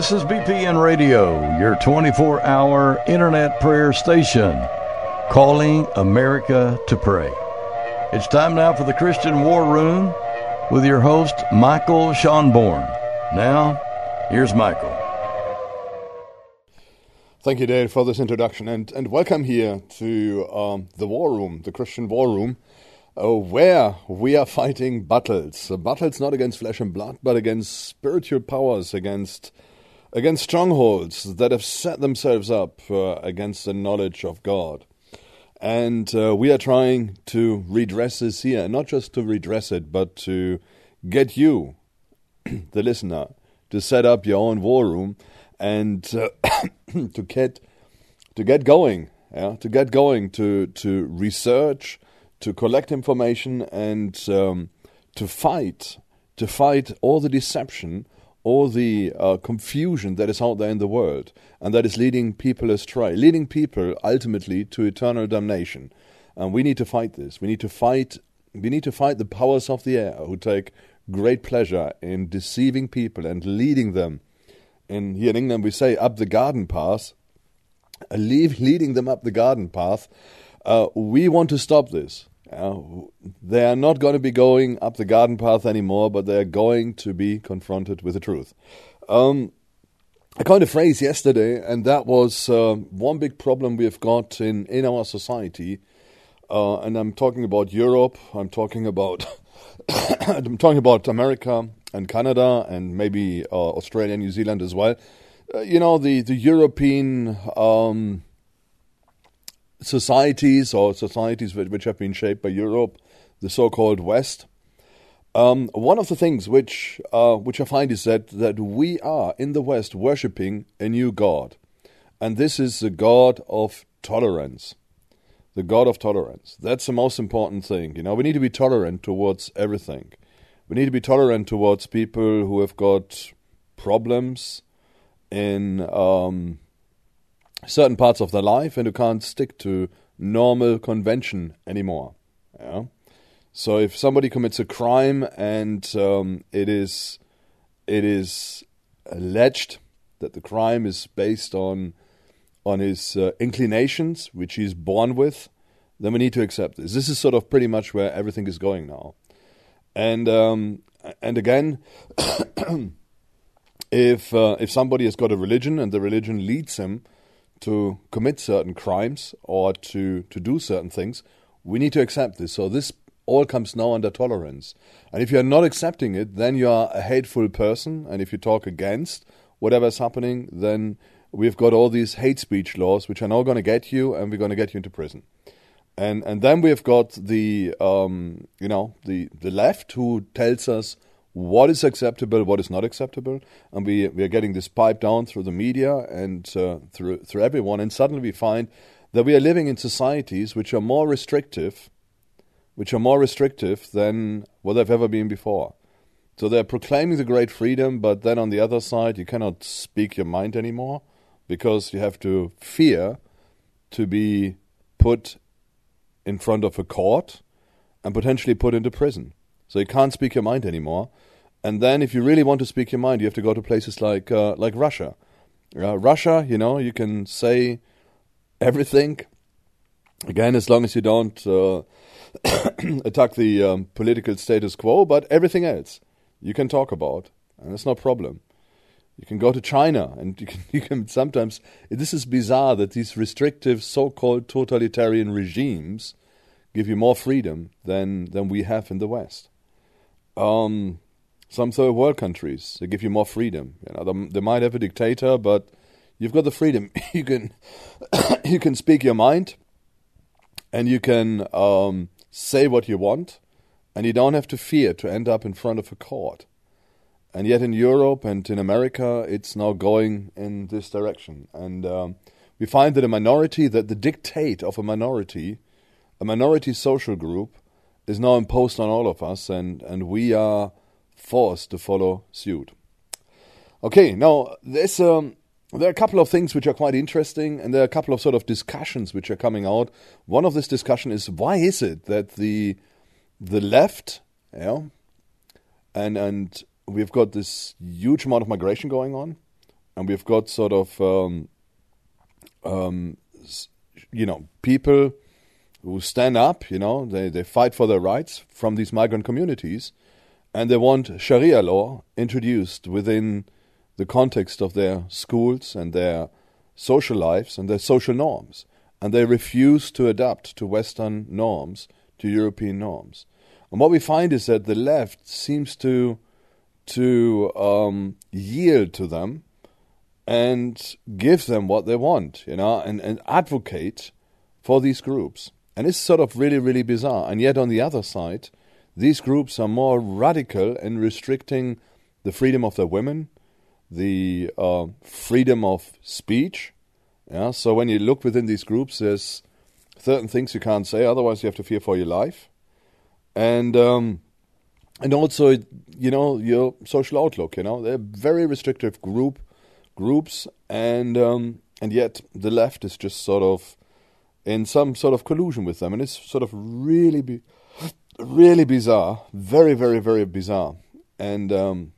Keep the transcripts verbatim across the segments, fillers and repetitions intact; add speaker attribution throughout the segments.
Speaker 1: This is B P N Radio, your twenty-four hour internet prayer station, calling America to pray. It's time now for the Christian War Room with your host, Michael Schonborn. Now, here's Michael.
Speaker 2: Thank you, Dave, for this introduction, and, and welcome here to um, the War Room, the Christian War Room, uh, where we are fighting battles. Uh, battles not against flesh and blood, but against spiritual powers, against against strongholds that have set themselves up uh, against the knowledge of God. And uh, we are trying to redress this here, not just to redress it, but to get you, the listener, to set up your own war room and uh, to get to get going, yeah, to get going, to to research, to collect information, and um, to fight, to fight all the deception, all the uh, confusion that is out there in the world, and that is leading people astray, leading people ultimately to eternal damnation. And we need to fight this. We need to fight. We need to fight the powers of the air who take great pleasure in deceiving people and leading them. In here in England, we say up the garden path, uh, leave, leading them up the garden path. Uh, we want to stop this. Uh, they are not going to be going up the garden path anymore, but they are going to be confronted with the truth. Um, I coined a phrase yesterday, and that was uh, one big problem we have got in, in our society. Uh, and I'm talking about Europe. I'm talking about I'm talking about America and Canada and maybe uh, Australia and New Zealand as well. Uh, you know, the, the European um, societies or societies which, which have been shaped by Europe, the so-called West. Um, one of the things which uh, which I find is that, that we are in the West worshipping a new God. And this is the God of tolerance. The God of tolerance. That's the most important thing. You know, we need to be tolerant towards everything. We need to be tolerant towards people who have got problems in um, certain parts of their life and who can't stick to normal convention anymore. Yeah? So if somebody commits a crime and um, it is it is alleged that the crime is based on on his uh, inclinations, which he's born with, then we need to accept this. This is sort of pretty much where everything is going now. And um, and again, if uh, if somebody has got a religion and the religion leads him to commit certain crimes or to, to do certain things, we need to accept this. So this all comes now under tolerance. And if you are not accepting it, then you are a hateful person. And if you talk against whatever is happening, then we've got all these hate speech laws which are now going to get you, and we're going to get you into prison. And and then we've got the um, you know the, the left who tells us what is acceptable, what is not acceptable, and we we are getting this pipe down through the media and uh, through through everyone. And suddenly we find that we are living in societies which are more restrictive, which are more restrictive than what they've ever been before. So they're proclaiming the great freedom, but then on the other side, you cannot speak your mind anymore because you have to fear to be put in front of a court and potentially put into prison. So you can't speak your mind anymore. And then if you really want to speak your mind, you have to go to places like uh, like Russia. Uh, Russia, you know, you can say everything. Again, as long as you don't uh, attack the um, political status quo, but everything else you can talk about, and it's no problem. You can go to China, and you can, you can sometimes... This is bizarre that these restrictive so-called totalitarian regimes give you more freedom than, than we have in the West. Um, some third world countries, they give you more freedom. You know, they, they might have a dictator, but you've got the freedom. You can you can speak your mind, and you can um, say what you want, and you don't have to fear to end up in front of a court. And yet in Europe and in America, it's now going in this direction. And um, we find that a minority, that the dictate of a minority, a minority social group, is now imposed on all of us, and, and we are forced to follow suit. Okay, now there's um, there are a couple of things which are quite interesting, and there are a couple of sort of discussions which are coming out. One of this discussion is, why is it that the the left, yeah, and and we've got this huge amount of migration going on, and we've got sort of, um, um, you know, people who stand up, you know, they, they fight for their rights from these migrant communities, and they want Sharia law introduced within the context of their schools and their social lives and their social norms. And they refuse to adapt to Western norms, to European norms. And what we find is that the left seems to to um, yield to them and give them what they want, you know, and, and advocate for these groups. And it's sort of really, really bizarre. And yet on the other side, these groups are more radical in restricting the freedom of the women, the uh, freedom of speech. Yeah. So when you look within these groups, there's certain things you can't say, otherwise you have to fear for your life. And um, and also, you know, your social outlook, you know. They're very restrictive group groups, and um, and yet the left is just sort of in some sort of collusion with them, and it's sort of really, be, really bizarre, very, very, very bizarre, and um,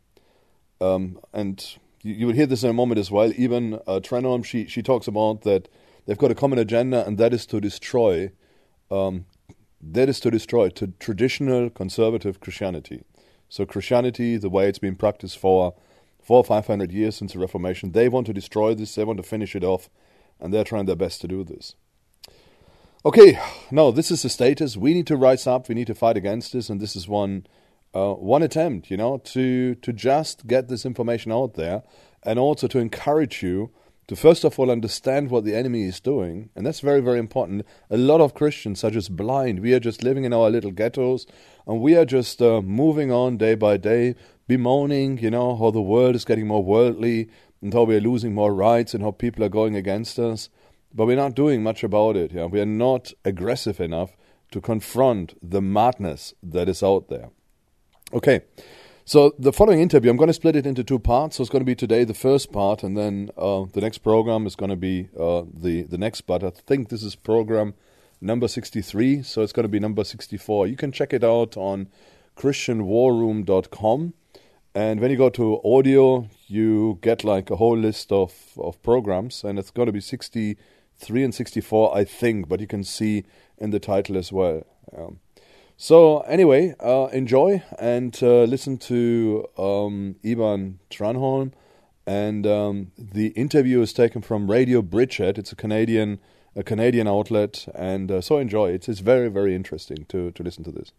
Speaker 2: um, and you, you will hear this in a moment as well. Even uh, Trenholm, she she talks about that they've got a common agenda, and that is to destroy, um, that is to destroy to traditional conservative Christianity. So Christianity, the way it's been practiced for four or five hundred years since the Reformation, they want to destroy this. They want to finish it off, and they're trying their best to do this. Okay, no, this is the status. We need to rise up. We need to fight against this, and this is one uh, one attempt, you know, to to just get this information out there, and also to encourage you to first of all understand what the enemy is doing, and that's very, very important. A lot of Christians are just blind. We are just living in our little ghettos, and we are just uh, moving on day by day, bemoaning, you know, how the world is getting more worldly, and how we are losing more rights, and how people are going against us. But we're not doing much about it. Yeah? We are not aggressive enough to confront the madness that is out there. Okay, so the following interview, I'm going to split it into two parts. So it's going to be today the first part, and then uh, the next program is going to be uh, the, the next part. I think this is program number sixty-three, so it's going to be number sixty-four. You can check it out on Christian War Room dot com. And when you go to audio, you get like a whole list of, of programs, and it's going to be sixty-three and sixty-four, I think, but you can see in the title as well. Um, so anyway, uh, enjoy and uh, listen to um, Ivan Trenholm, and um, the interview is taken from Radio Bridgehead. It's a Canadian a Canadian outlet, and uh, so enjoy. It's, it's very, very interesting to, to listen to this.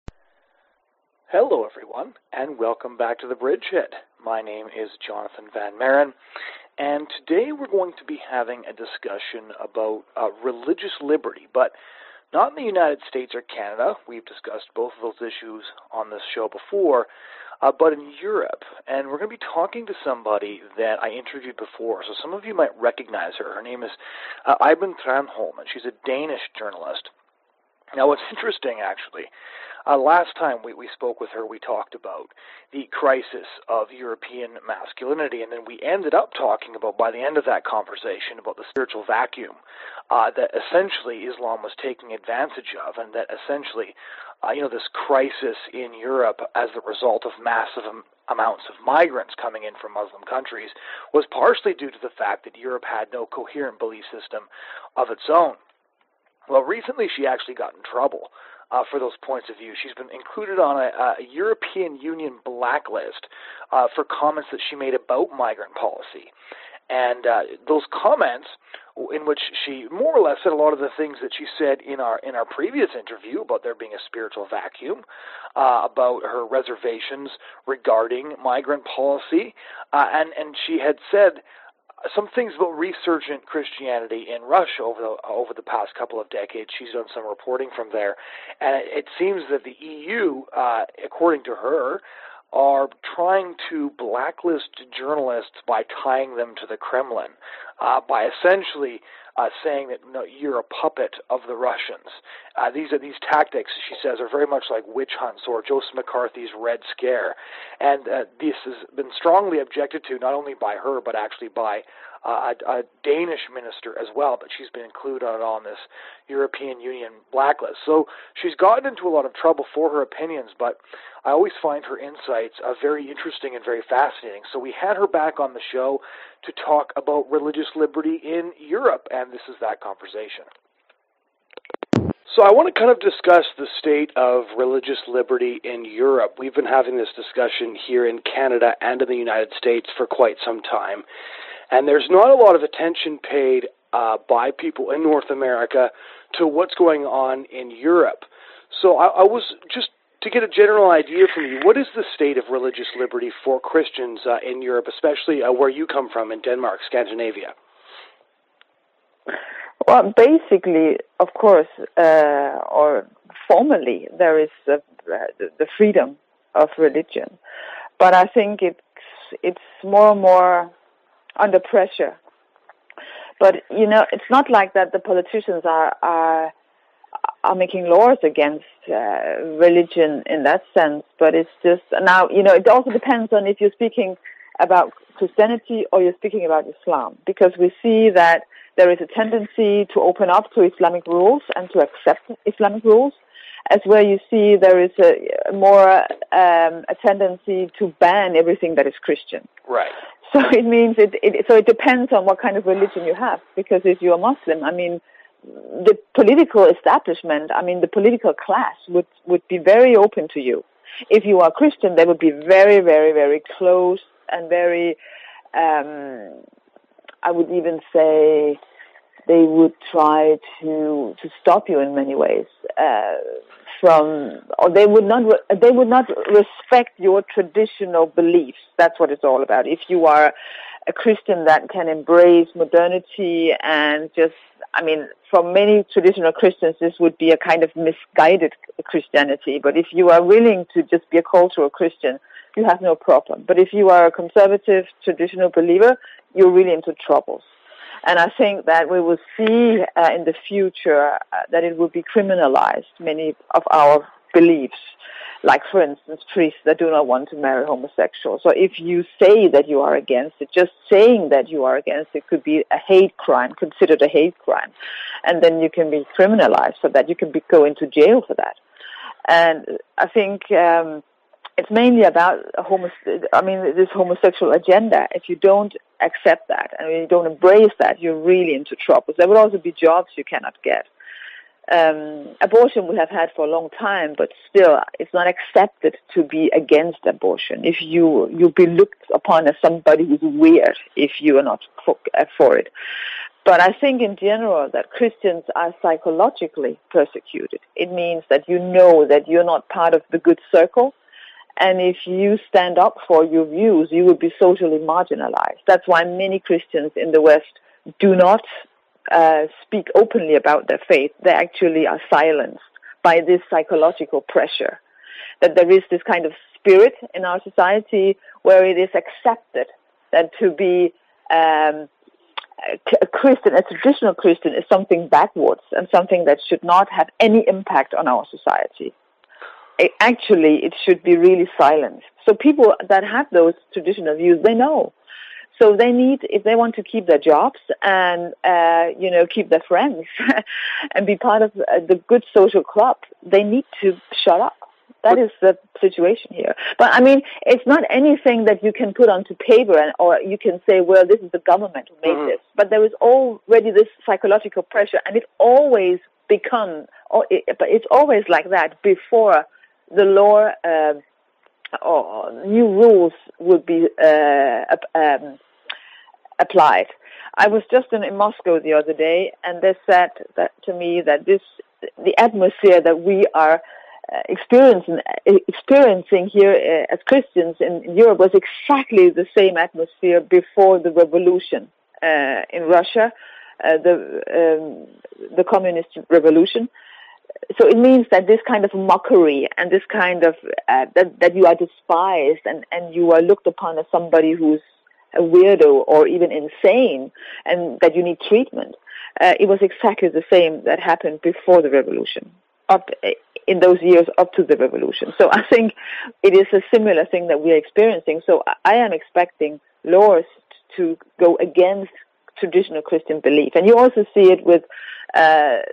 Speaker 3: Hello, everyone, and welcome back to the Bridgehead. My name is Jonathan Van Maren, and today we're going to be having a discussion about uh, religious liberty, but not in the United States or Canada. We've discussed both of those issues on this show before, uh, but in Europe. And we're going to be talking to somebody that I interviewed before, so some of you might recognize her. Her name is uh, Iben Trenholm, and she's a Danish journalist. Now, what's interesting, actually, Uh, last time we, we spoke with her, we talked about the crisis of European masculinity, and then we ended up talking about, by the end of that conversation, about the spiritual vacuum uh, that essentially Islam was taking advantage of, and that essentially, uh, you know, this crisis in Europe as the result of massive am- amounts of migrants coming in from Muslim countries was partially due to the fact that Europe had no coherent belief system of its own. Well, recently she actually got in trouble Uh, for those points of view. She's been included on a, a European Union blacklist uh, for comments that she made about migrant policy. And uh, those comments, in which she more or less said a lot of the things that she said in our in our previous interview about there being a spiritual vacuum, uh, about her reservations regarding migrant policy, uh, and, and she had said some things about resurgent Christianity in Russia over the, over the past couple of decades. She's done some reporting from there, and it, it seems that the E U, uh, according to her, are trying to blacklist journalists by tying them to the Kremlin, uh, by essentially uh, saying that no, you're a puppet of the Russians. Uh, these are these tactics, she says, are very much like witch hunts or Joseph McCarthy's Red Scare, and uh, this has been strongly objected to not only by her but actually by uh, a, a Danish minister as well. But she's been included on this European Union blacklist. So she's gotten into a lot of trouble for her opinions, but I always find her insights uh, very interesting and very fascinating. So we had her back on the show to talk about religious liberty in Europe, and this is that conversation. So I want to kind of discuss the state of religious liberty in Europe. We've been having this discussion here in Canada and in the United States for quite some time, and there's not a lot of attention paid uh, by people in North America to what's going on in Europe. So I, I was just to get a general idea from you, what is the state of religious liberty for Christians uh, in Europe, especially uh, where you come from in Denmark, Scandinavia?
Speaker 4: Well, basically, of course, uh, or formally, there is uh, the freedom of religion, but I think it's it's more and more under pressure. But you know, it's not like that. The politicians are are are making laws against uh, religion in that sense. But it's just now, you know, it also depends on if you're speaking about Christianity or you're speaking about Islam, because we see that there is a tendency to open up to Islamic rules and to accept Islamic rules, as where you see there is a more um, a tendency to ban everything that is Christian.
Speaker 3: Right.
Speaker 4: So it means it, it. So it depends on what kind of religion you have. Because if you're a Muslim, I mean, the political establishment, I mean, the political class would would be very open to you. If you are Christian, they would be very, very, very close and very. Um, I would even say they would try to to stop you in many ways uh, from, or they would not they would not respect your traditional beliefs. That's what it's all about. If you are a Christian that can embrace modernity and just, I mean, for many traditional Christians, this would be a kind of misguided Christianity. But if you are willing to just be a cultural Christian, you have no problem. But if you are a conservative, traditional believer, you're really into troubles. And I think that we will see uh, in the future uh, that it will be criminalized, many of our beliefs. Like, for instance, priests that do not want to marry homosexuals. So if you say that you are against it, just saying that you are against it could be a hate crime, considered a hate crime. And then you can be criminalized for that. You can be, go into jail for that. And I think um, it's mainly about a homo- I mean, this homosexual agenda. If you don't accept that and you don't embrace that, you're really into trouble. There will also be jobs you cannot get. Um, abortion we have had for a long time, but still it's not accepted to be against abortion. If you, you'll be looked upon as somebody who's weird if you are not for, uh, for it. But I think in general that Christians are psychologically persecuted. It means that you know that you're not part of the good circle, and if you stand up for your views, you will be socially marginalized. That's why many Christians in the West do not Uh, speak openly about their faith. They actually are silenced by this psychological pressure. That there is this kind of spirit in our society where it is accepted that to be um, a Christian, a traditional Christian, is something backwards and something that should not have any impact on our society. It, actually, it should be really silenced. So people that have those traditional views, they know. So they need, if they want to keep their jobs and, uh, you know, keep their friends and be part of the good social club, they need to shut up. That is the situation here. But, I mean, it's not anything that you can put onto paper and, or you can say, well, this is the government who made mm-hmm. this. But there is already this psychological pressure, and it always become, or it, but it's always like that before the law uh, or new rules would be uh, um, applied. I was just in, in Moscow the other day, and they said that to me that this, the atmosphere that we are uh, experiencing experiencing here uh, as Christians in, in Europe was exactly the same atmosphere before the revolution uh, in Russia, uh, the um, the communist revolution. So it means that this kind of mockery and this kind of uh, that that you are despised and and you are looked upon as somebody who's a weirdo or even insane, and that you need treatment. Uh, it was exactly the same that happened before the revolution, up in those years up to the revolution. So I think it is a similar thing that we are experiencing. So I am expecting laws to go against traditional Christian belief. And you also see it with uh, this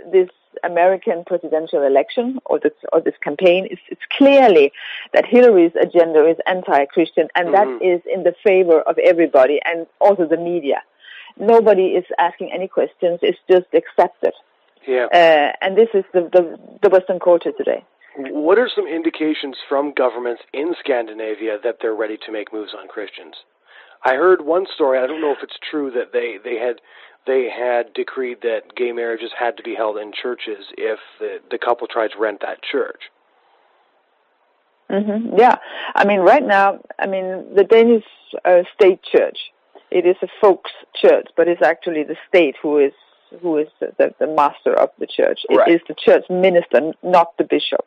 Speaker 4: American presidential election or this or this campaign, it's, it's clearly that Hillary's agenda is anti-Christian, and mm-hmm. that is in the favor of everybody, and also the media. Nobody is asking any questions; it's just accepted.
Speaker 5: Yeah.
Speaker 4: Uh, and this is the, the the Western culture today.
Speaker 5: What are some indications from governments in Scandinavia that they're ready to make moves on Christians? I heard one story, I don't know if it's true, that they, they had they had decreed that gay marriages had to be held in churches if the, the couple tried to rent that church.
Speaker 4: Mm-hmm. Yeah. I mean, right now, I mean, the Danish uh, state church, it is a folks church, but it's actually the state who is who is the, the master of the church. It
Speaker 5: right.
Speaker 4: is the church minister, not the bishop.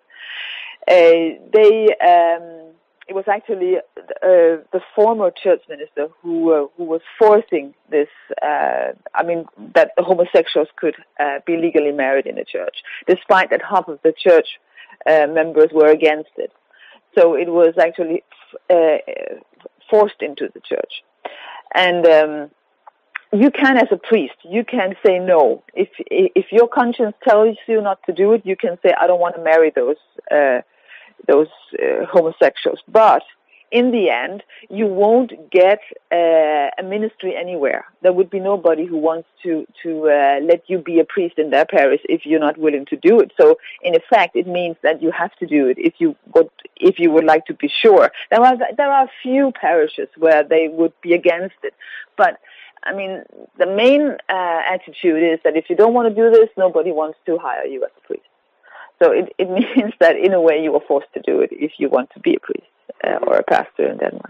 Speaker 4: Uh, they, um, it was actually uh, the former church minister who uh, who was forcing this. Uh, I mean, that the homosexuals could uh, be legally married in the church, despite that half of the church uh, members were against it. So it was actually uh, forced into the church, and. Um, You can, as a priest, you can say no. If if your conscience tells you not to do it, you can say, I don't want to marry those uh, those uh, homosexuals. But in the end, you won't get uh, a ministry anywhere. There would be nobody who wants to to uh, let you be a priest in their parish if you're not willing to do it. So, in effect, it means that you have to do it if you would if you would like to be sure. There are there are few parishes where they would be against it, but. I mean, the main uh, attitude is that if you don't want to do this, nobody wants to hire you as a priest. So it, it means that in a way you are forced to do it if you want to be a priest uh, or a pastor in Denmark.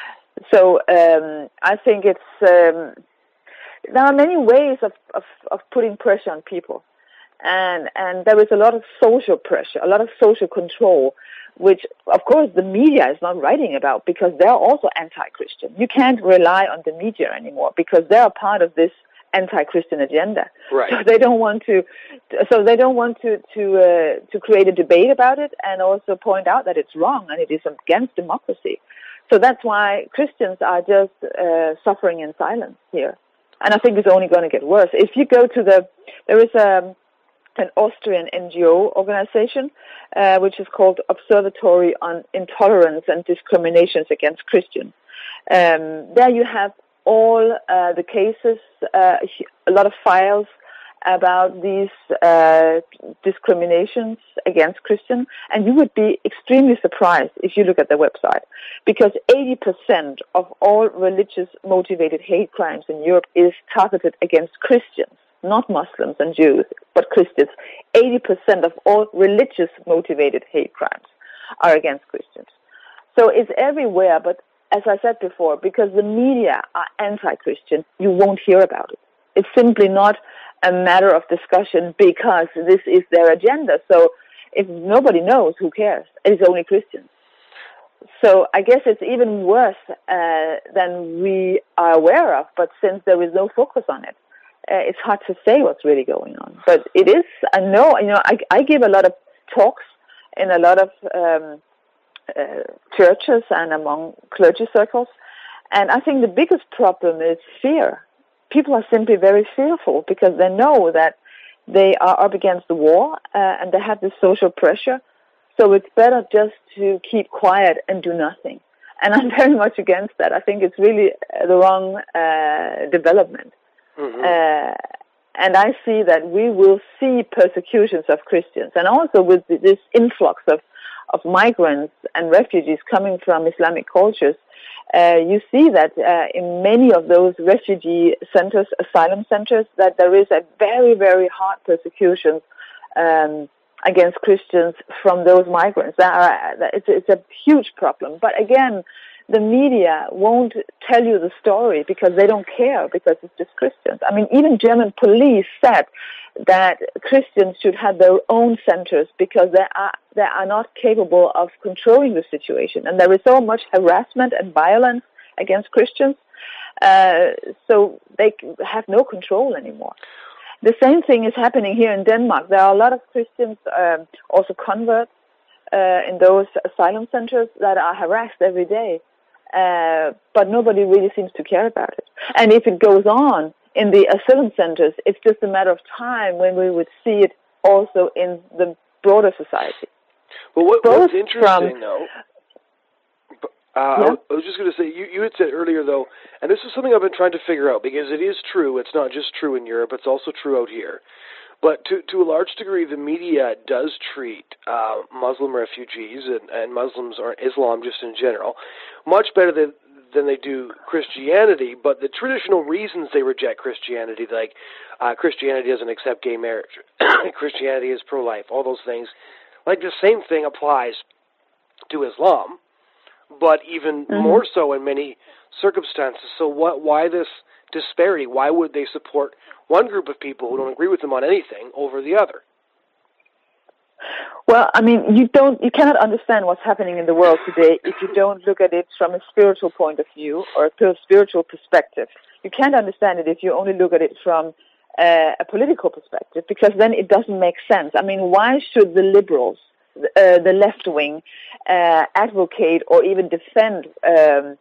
Speaker 4: So um, I think it's um, there are many ways of, of, of putting pressure on people, and and there is a lot of social pressure, a lot of social control, which, of course, the media is not writing about because they're also anti-Christian. You can't rely on the media anymore because they're part of this anti-Christian agenda.
Speaker 5: Right.
Speaker 4: So they don't want to. So they don't want to to uh, to create a debate about it and also point out that it's wrong and it is against democracy. So that's why Christians are just uh, suffering in silence here, and I think it's only going to get worse. If you go to the, there is a. an Austrian N G O organization, uh, which is called Observatory on Intolerance and Discriminations Against Christians. Um, there you have all uh, the cases, uh, a lot of files about these uh, discriminations against Christians, and you would be extremely surprised if you look at their website, because eighty percent of all religious-motivated hate crimes in Europe is targeted against Christians. Not Muslims and Jews, but Christians. eighty percent of all religious-motivated hate crimes are against Christians. So it's everywhere, but as I said before, because the media are anti-Christian, you won't hear about it. It's simply not a matter of discussion because this is their agenda. So if nobody knows, who cares? It's only Christians. So I guess it's even worse uh, than we are aware of, but since there is no focus on it, Uh, it's hard to say what's really going on, but it is. I know, you know, I, I give a lot of talks in a lot of um, uh, churches and among clergy circles, and I think the biggest problem is fear. People are simply very fearful because they know that they are up against the war uh, and they have this social pressure, so it's better just to keep quiet and do nothing. And I'm very much against that. I think it's really the wrong uh, development. Mm-hmm. Uh, and I see that we will see persecutions of Christians, and also with this influx of, of migrants and refugees coming from Islamic cultures, uh, you see that uh, in many of those refugee centers, asylum centers, that there is a very, very hard persecution um, against Christians from those migrants. That are, that it's, it's a huge problem. But again, the media won't tell you the story because they don't care, because it's just Christians. I mean, even German police said that Christians should have their own centers because they are they are not capable of controlling the situation. And there is so much harassment and violence against Christians, uh, so they have no control anymore. The same thing is happening here in Denmark. There are a lot of Christians, um, also converts, uh, in those asylum centers that are harassed every day. Uh, but nobody really seems to care about it. And if it goes on in the asylum centers, it's just a matter of time when we would see it also in the broader society.
Speaker 5: Well, what,
Speaker 4: Both
Speaker 5: what's interesting,
Speaker 4: from,
Speaker 5: though, uh,
Speaker 4: yeah?
Speaker 5: I was just going to say, you, you had said earlier, though, and this is something I've been trying to figure out, because it is true. It's not just true in Europe. It's also true out here. But to to a large degree, the media does treat uh, Muslim refugees and, and Muslims or Islam just in general much better than, than they do Christianity. But the traditional reasons they reject Christianity, like uh, Christianity doesn't accept gay marriage, Christianity is pro-life, all those things, like the same thing applies to Islam, but even mm-hmm. more so in many circumstances. So what? Why this disparity? Why would they support one group of people who don't agree with them on anything over the other?
Speaker 4: Well, I mean, you don't, you cannot understand what's happening in the world today if you don't look at it from a spiritual point of view or a spiritual perspective. You can't understand it if you only look at it from uh, a political perspective, because then it doesn't make sense. I mean, why should the liberals, uh, the left wing, uh, advocate or even defend um,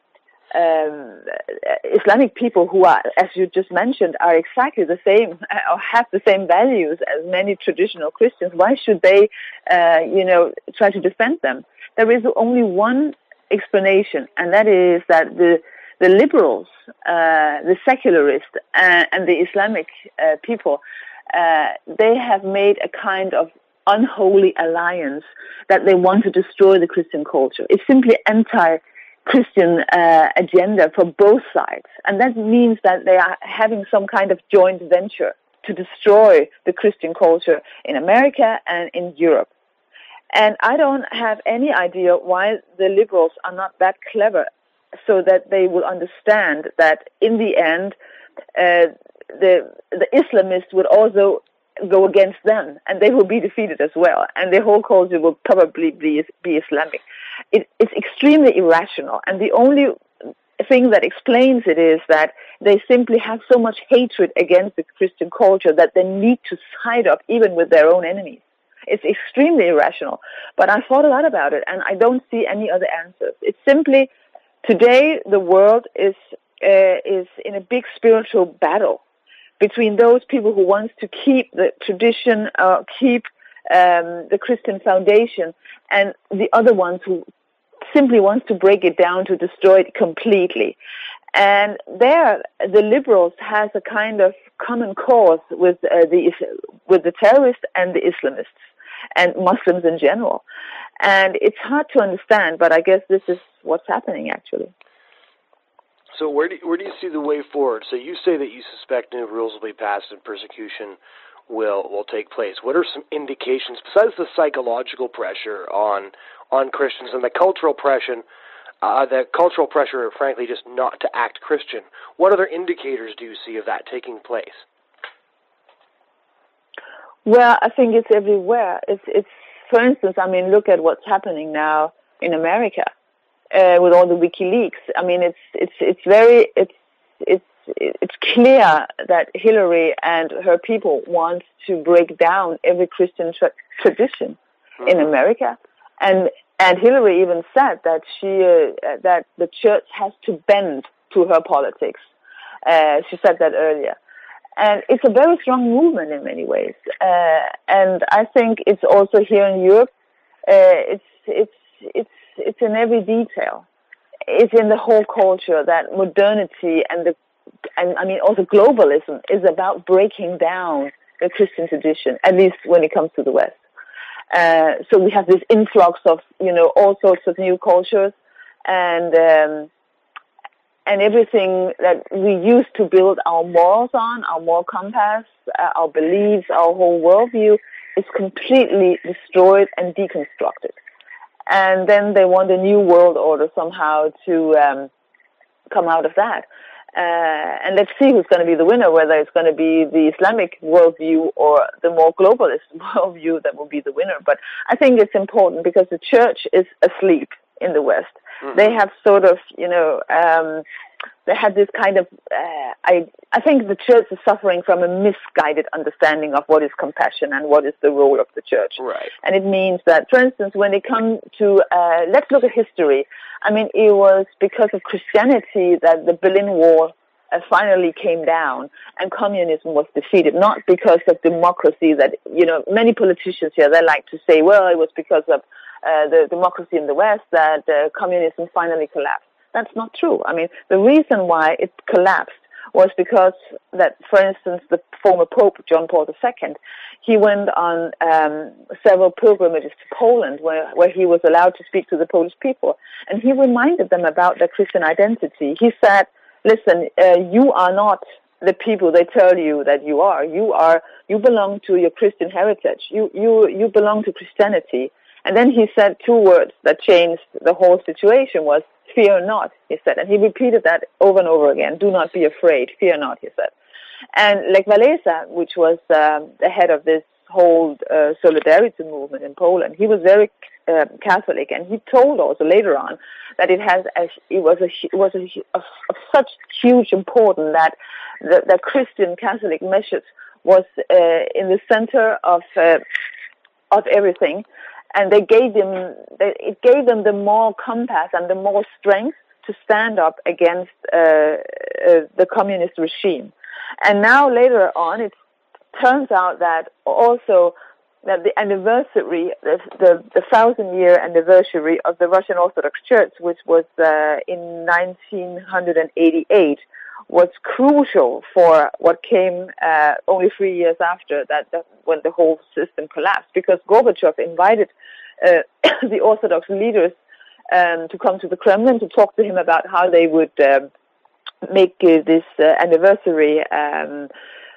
Speaker 4: Um, Islamic people who are, as you just mentioned, are exactly the same or have the same values as many traditional Christians? Why should they, uh, you know, try to defend them? There is only one explanation, and that is that the the liberals, uh, the secularists, uh, and the Islamic uh, people, uh, they have made a kind of unholy alliance that they want to destroy the Christian culture. It's simply anti Christian uh, agenda for both sides. And that means that they are having some kind of joint venture to destroy the Christian culture in America and in Europe. And I don't have any idea why the liberals are not that clever so that they will understand that in the end, uh, the, the Islamists would also go against them, and they will be defeated as well, and the whole culture will probably be, be Islamic. It, it's extremely irrational, and the only thing that explains it is that they simply have so much hatred against the Christian culture that they need to side up even with their own enemies. It's extremely irrational, but I thought a lot about it, and I don't see any other answers. It's simply, today the world is uh, is in a big spiritual battle between those people who want to keep the tradition, uh, keep um, the Christian foundation, and the other ones who simply wants to break it down, to destroy it completely. And there, the liberals has a kind of common cause with uh, the with the terrorists and the Islamists and Muslims in general. And it's hard to understand, but I guess this is what's happening actually.
Speaker 5: So where do you, where do you see the way forward? So you say that you suspect new rules will be passed and persecution will will take place. What are some indications, besides the psychological pressure on on Christians and the cultural pressure, uh, the cultural pressure, frankly, just not to act Christian? What other indicators do you see of that taking place?
Speaker 4: Well, I think it's everywhere. It's it's for instance, I mean, look at what's happening now in America. Uh, with all the WikiLeaks, I mean, it's it's it's very it's it's it's clear that Hillary and her people want to break down every Christian tra- tradition mm-hmm. in America, and and Hillary even said that she uh, that the church has to bend to her politics. Uh, she said that earlier, and it's a very strong movement in many ways. Uh, and I think it's also here in Europe. Uh, it's it's it's It's in every detail. It's in the whole culture that modernity and the, and I mean also globalism is about breaking down the Christian tradition, at least when it comes to the West. Uh, so we have this influx of, you know, all sorts of new cultures, and um, and everything that we used to build our morals on, our moral compass, uh, our beliefs, our whole worldview is completely destroyed and deconstructed. And then they want a new world order somehow to um, come out of that. Uh, and let's see who's going to be the winner, whether it's going to be the Islamic worldview or the more globalist worldview that will be the winner. But I think it's important because the church is asleep in the West. Mm-hmm. They have sort of, you know, um, they had this kind of, uh, I I think the church is suffering from a misguided understanding of what is compassion and what is the role of the church.
Speaker 5: Right.
Speaker 4: And it means that, for instance, when it comes to, uh, let's look at history. I mean, it was because of Christianity that the Berlin Wall uh, finally came down and communism was defeated, not because of democracy that, you know, many politicians here, they like to say, well, it was because of uh, the democracy in the West that uh, communism finally collapsed. That's not true. I mean, the reason why it collapsed was because that, for instance, the former Pope, John Paul the Second, he went on um, several pilgrimages to Poland where, where he was allowed to speak to the Polish people. And he reminded them about their Christian identity. He said, listen, uh, you are not the people they tell you that you are. You are, you belong to your Christian heritage. You, you, you belong to Christianity. And then he said two words that changed the whole situation was, fear not, he said. And he repeated that over and over again. Do not be afraid. Fear not, he said. And Lech Walesa, which was um, the head of this whole uh, solidarity movement in Poland, he was very uh, Catholic, and he told also later on that it has a, it was a it was a, of, of such huge importance that the, the Christian Catholic message was uh, in the center of uh, of everything. And they gave them, they, it gave them the moral compass and the moral strength to stand up against uh, uh, the communist regime. And now later on, it turns out that also that the anniversary, the, the, the thousand-year anniversary of the Russian Orthodox Church, which was uh, in nineteen eighty-eight, was crucial for what came uh, only three years after that, that, when the whole system collapsed, because Gorbachev invited uh, the Orthodox leaders um, to come to the Kremlin to talk to him about how they would um, make uh, this uh, anniversary. Um,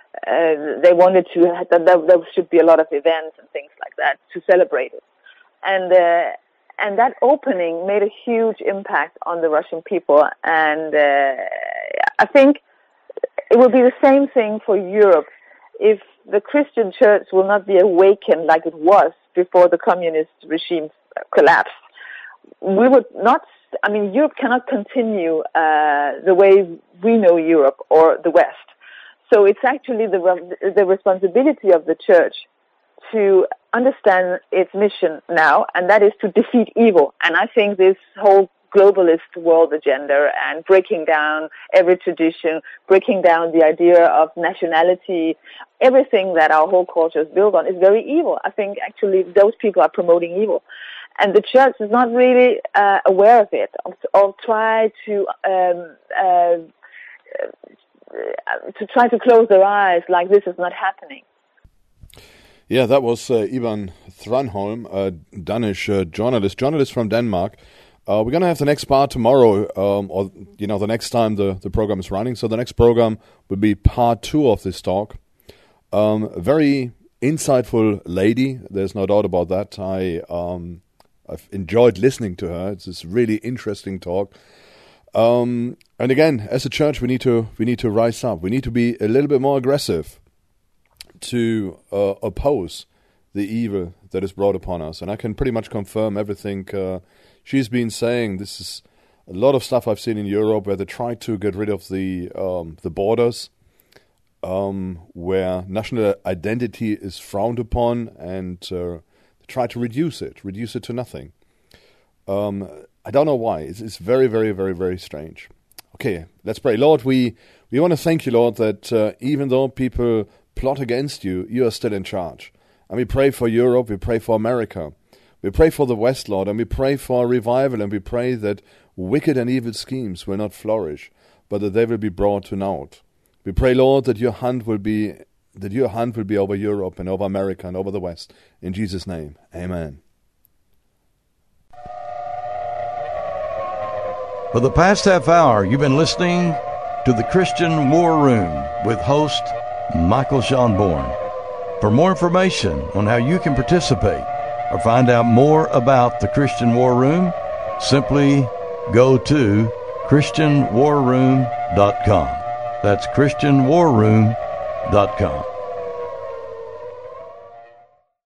Speaker 4: uh, they wanted to that there, there should be a lot of events and things like that to celebrate it, and. Uh, And that opening made a huge impact on the Russian people. And uh, I think it will be the same thing for Europe if the Christian church will not be awakened like it was before the communist regime collapsed. We would not, I mean, Europe cannot continue uh, the way we know Europe or the West. So it's actually the, the responsibility of the church to understand its mission now, and that is to defeat evil. And I think this whole globalist world agenda and breaking down every tradition, breaking down the idea of nationality, everything that our whole culture is built on is very evil. I think actually those people are promoting evil. And the church is not really uh, aware of it, or, or try to um, uh, to try to close their eyes like this is not happening.
Speaker 2: Yeah, that was uh, Ivan Thranholm, a Danish uh, journalist, journalist from Denmark. Uh, we're going to have the next part tomorrow, um, or, you know, the next time the, the program is running. So the next program will be part two of this talk. Um, a very insightful lady, there's no doubt about that. I, um, I've enjoyed listening to her. It's this really interesting talk. Um, and again, as a church, we need to we need to rise up. We need to be a little bit more aggressive to uh, oppose the evil that is brought upon us. And I can pretty much confirm everything uh, she's been saying. This is a lot of stuff I've seen in Europe where they try to get rid of the um, the borders, um, where national identity is frowned upon, and uh, they try to reduce it, reduce it to nothing. Um, I don't know why. It's, it's very, very, very, very strange. Okay, let's pray. Lord, we, we want to thank you, Lord, that uh, even though people plot against you, you are still in charge. And we pray for Europe, we pray for America, we pray for the West, Lord, and we pray for revival, and we pray that wicked and evil schemes will not flourish, but that they will be brought to naught. We pray, Lord, that your hand will be that your hand will be over Europe and over America and over the West. In Jesus' name, amen.
Speaker 1: For the past half hour, you've been listening to the Christian War Room with host Michael Schonborn. For more information on how you can participate or find out more about the Christian War Room, simply go to Christian War Room dot com. That's Christian War Room dot com.